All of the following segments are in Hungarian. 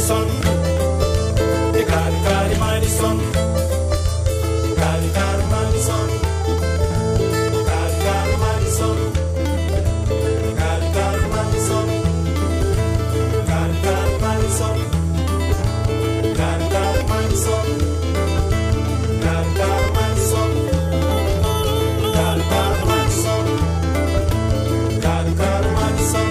Madison, Cali Madison, Cali Madison, Cali Madison, Cali Madison, Cali Madison, Cali Madison, Cali Madison, Cali Madison, Cali Madison.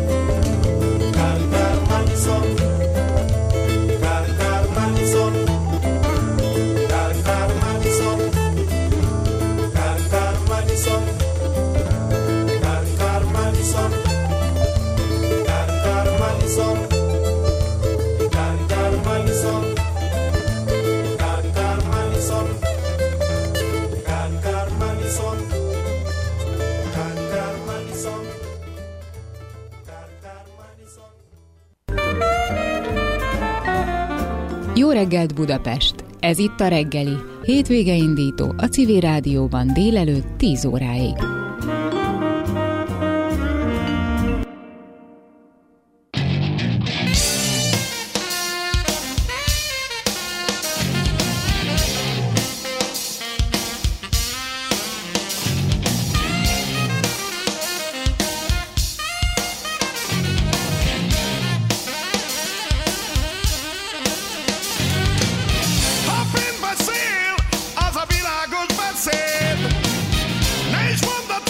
Jó reggelt Budapest! Ez itt a reggeli, hétvége indító a Civil Rádióban délelőtt 10 óráig. Az a világot beszél, ne is mondd a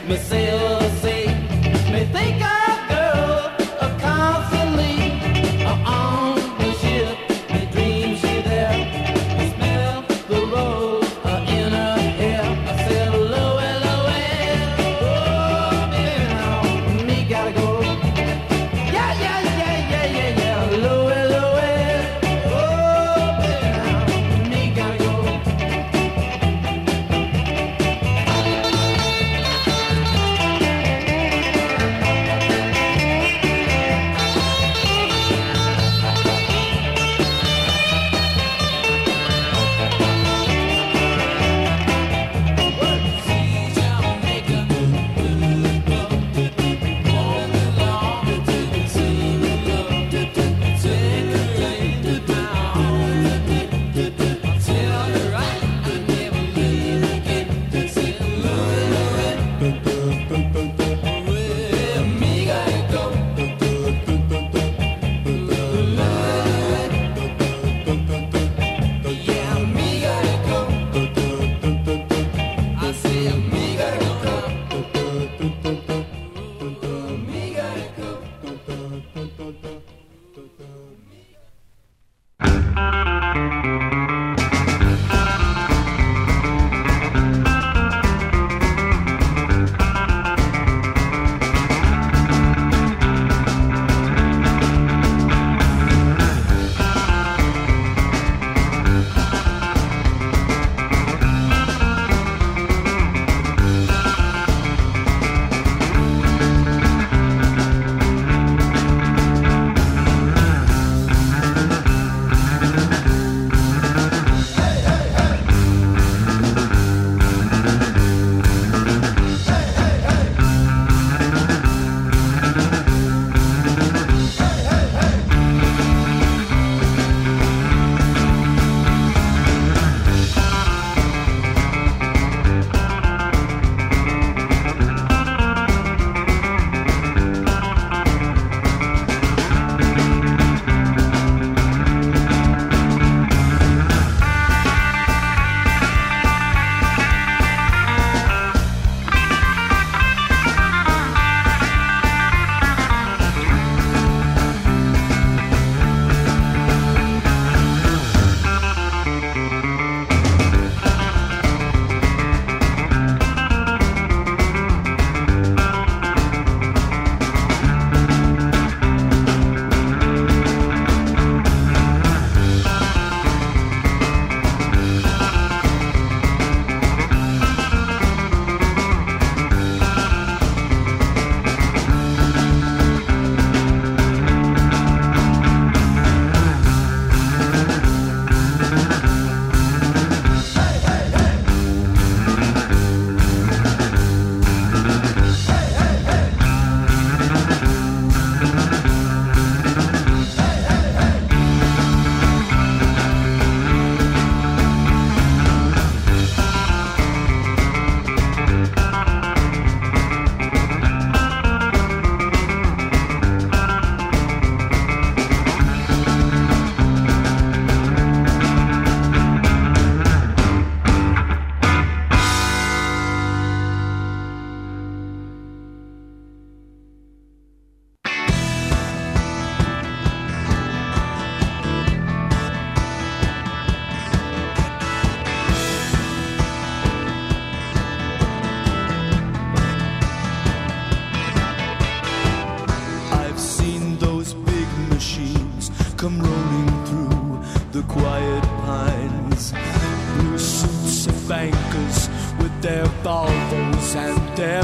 come rolling through the quiet pines. Blue suits of bankers with their Volvos and their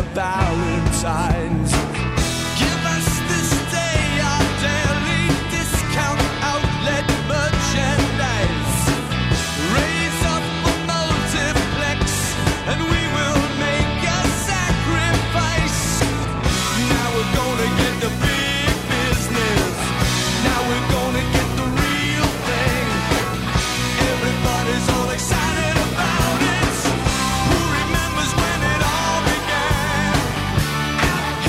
Valentines. Give us this day our daily discount outlet merchandise. Raise up a multiplex and we will make a sacrifice. Now we're gonna get the big business. Now we're gonna get the real thing. Everybody's all excited about it. Who remembers when it all began?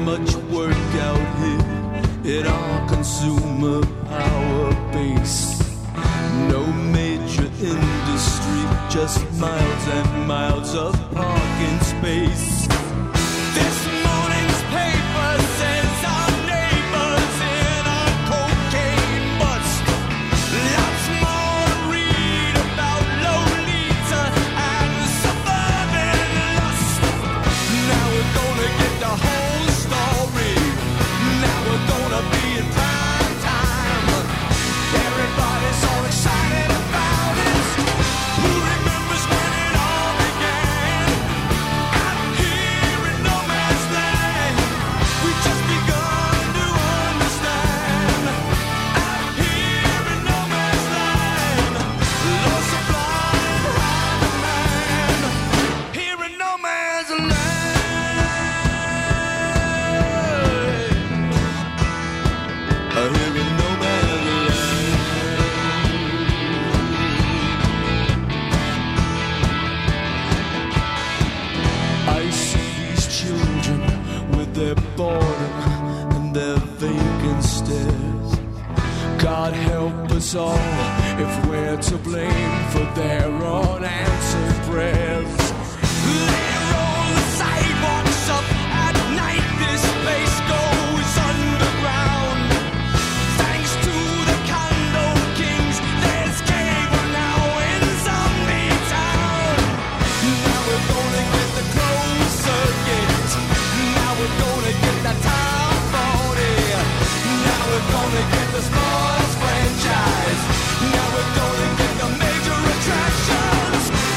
much work out here in our consumer power base. No major industry, just miles and miles of parking space. This morning's paper says our neighbors in a cocaine bust. Lots more to read about Lolita and suburban lust. Now we're gonna get the whole story. Now we're gonna be in prime time. Everybody's all excited about it. Who remembers when it all began? Out here in no man's land, we just begun to understand. Out here in no man's land, Lord sublime highway man. Here in no man's land. Here in no man's land. I see these children with their boredom and their vacant stares. God help us all if we're to blame for their unanswered prayers. They roll the sidewalks up at night. This place goes underground. Thanks to the condo kings, there's cable now in Zombie Town. Now we're gonna get the closed circuit. Now we're gonna get the Town 40. Now we're gonna get the sports franchise. Now we're gonna get the major attractions.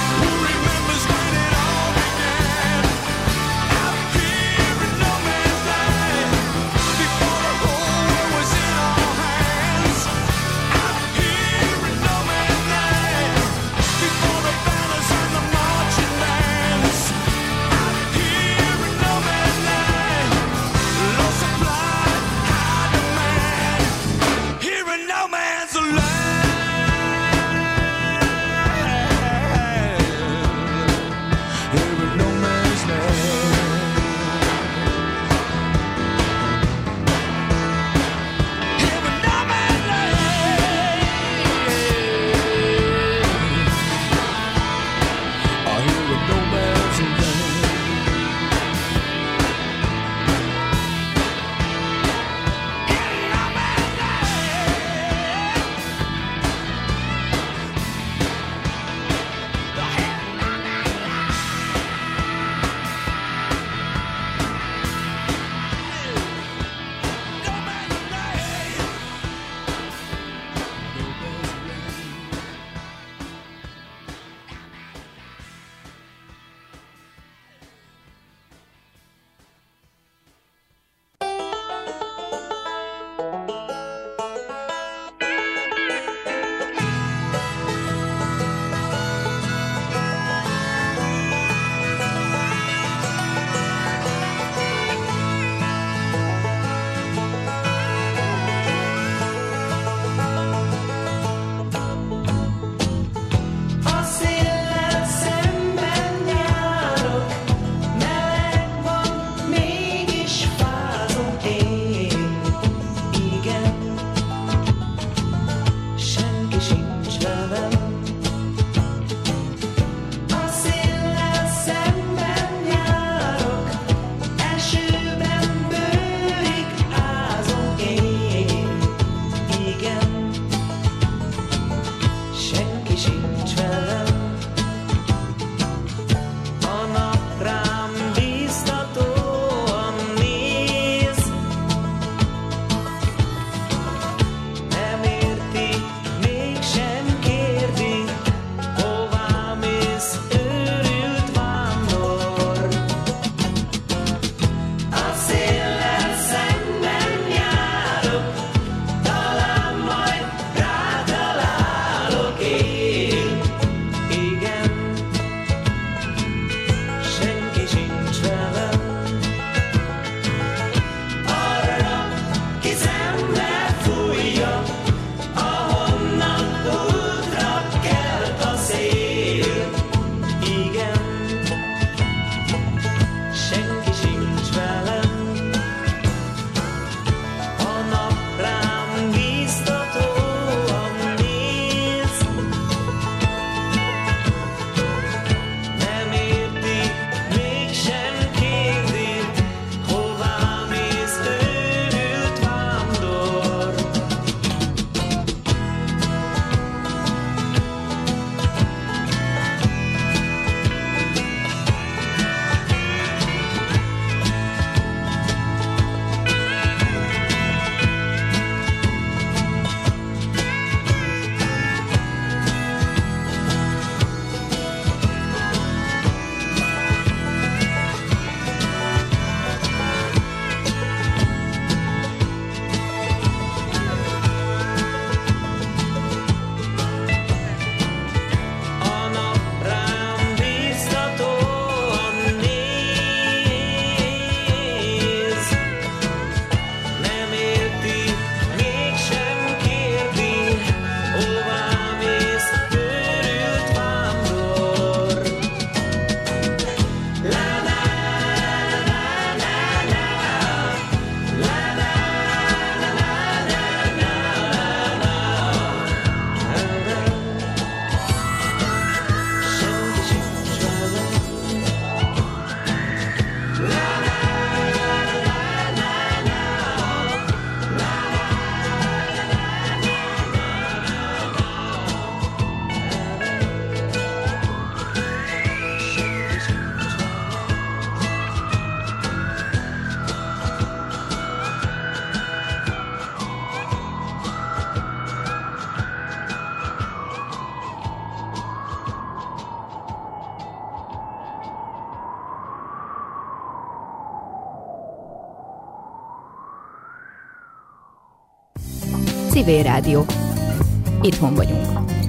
Civil Rádió. Itthon vagyunk.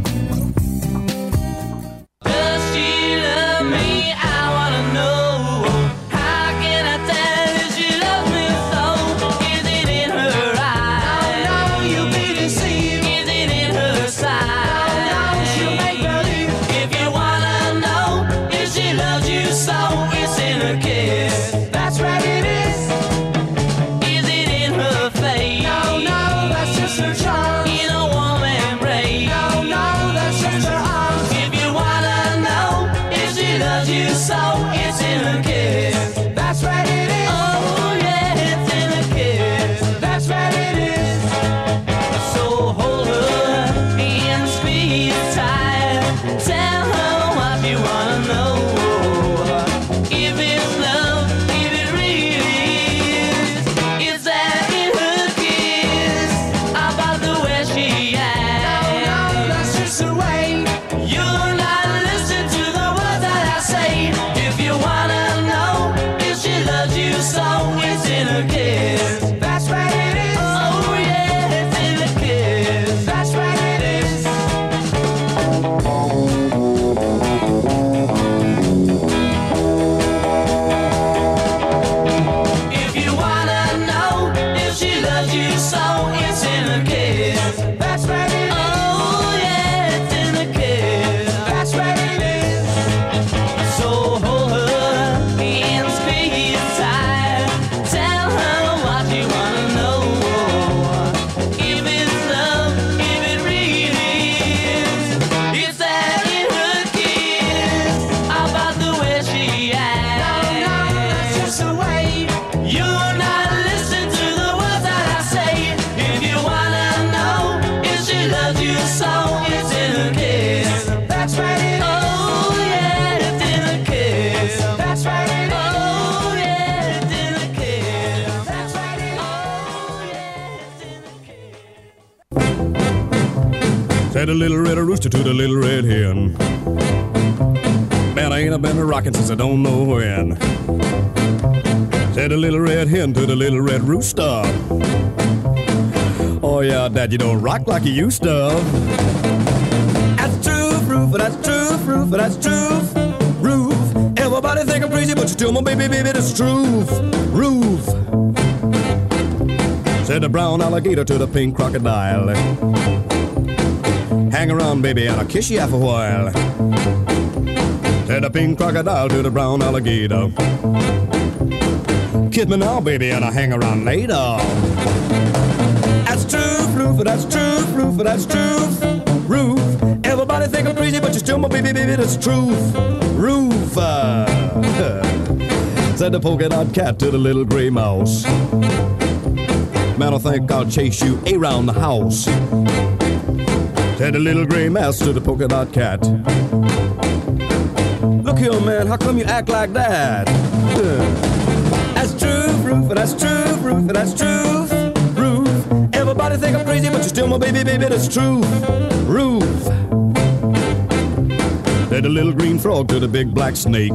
Said the little red rooster to the little red hen, man, I ain't been rocking since I don't know when. Said the little red hen to the little red rooster, oh yeah, Dad, you don't rock like you used to. That's true, Roof, that's true, Roof, that's true, Roof. Everybody think I'm crazy, but you still my baby, baby, that's true, Roof. Said the brown alligator to the pink crocodile, hang around, baby, and I'll kiss you half a while. Said the pink crocodile to the brown alligator, kiss me now, baby, and I'll hang around later. That's true, Roof, that's true, Roof, that's true, Roof. Everybody think I'm crazy, but you're still my baby, baby, that's true, Roof. Said the polka dot cat to the little gray mouse, man, I think I'll chase you around the house. Said the little gray mouse to the polka dot cat, look here, man, how come you act like that? That's true, Roof, that's true, Roof, that's true, Roof. Everybody think I'm crazy, but you're still my baby, baby, that's true, Roof. Said the little green frog to the big black snake,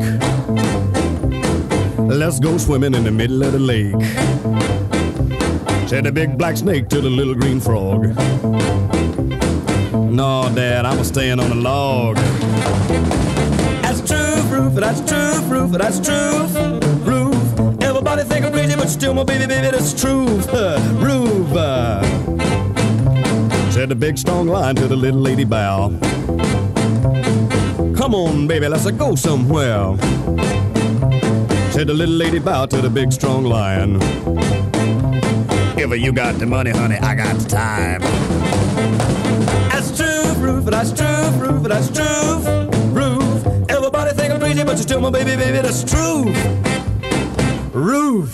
let's go swimming in the middle of the lake. Said the big black snake to the little green frog, no, Dad, I'm staying on a log. That's true, Roof, that's true, Roof, that's true, Roof. Everybody think I'm crazy, but still my baby, baby, that's true, Roof. Said the big strong lion to the little lady bow, come on, baby, let's go somewhere. Said the little lady bow to the big strong lion, if you got the money, honey, I got the time. That's true, Roof, that's true, Roof, that's true, Roof. Everybody think I'm crazy, but you're still my baby, baby, that's true, Roof.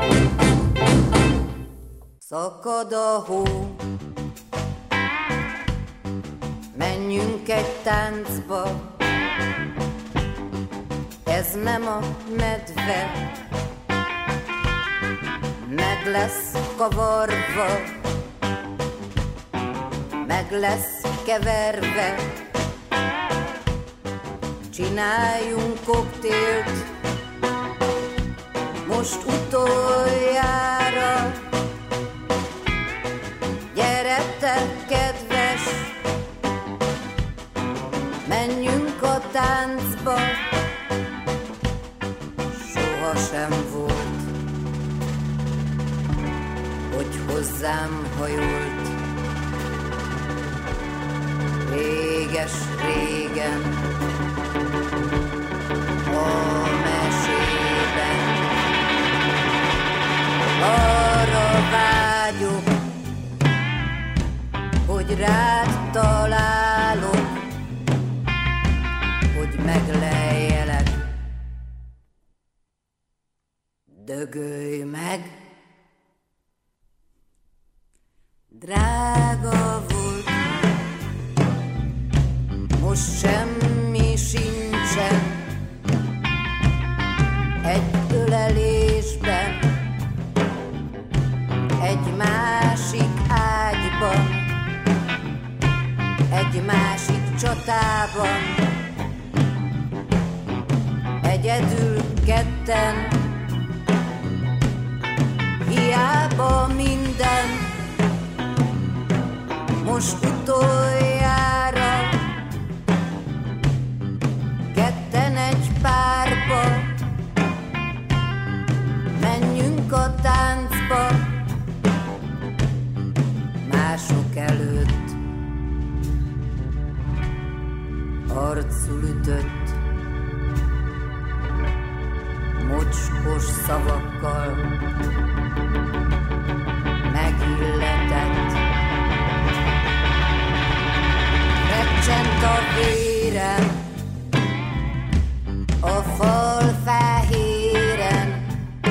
Szakad a hó, menjünk egy táncba, ez nem a medve, meg lesz kavarva, meg lesz keverve. Csináljunk koktélt, most utoljára. Gyere te, hogy hozzám hajolt. Réges-régen a mesében arra vágyok, hogy rád találok, hogy megleljelek. Dögölj meg! Drága volt, most semmi sincsen, egy ölelésben, egy másik ágyban, egy másik csatában, egyedül ketten, hiába minden. Most utoljára ketten egy párba, menjünk a táncba, mások előtt arcul ütött, mocskos szavakkal megilletett. Recsent a vérem, a fal fehéren,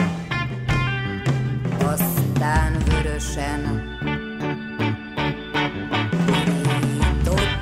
aztán vörösen borított.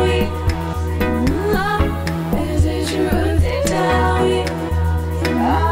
Is it true?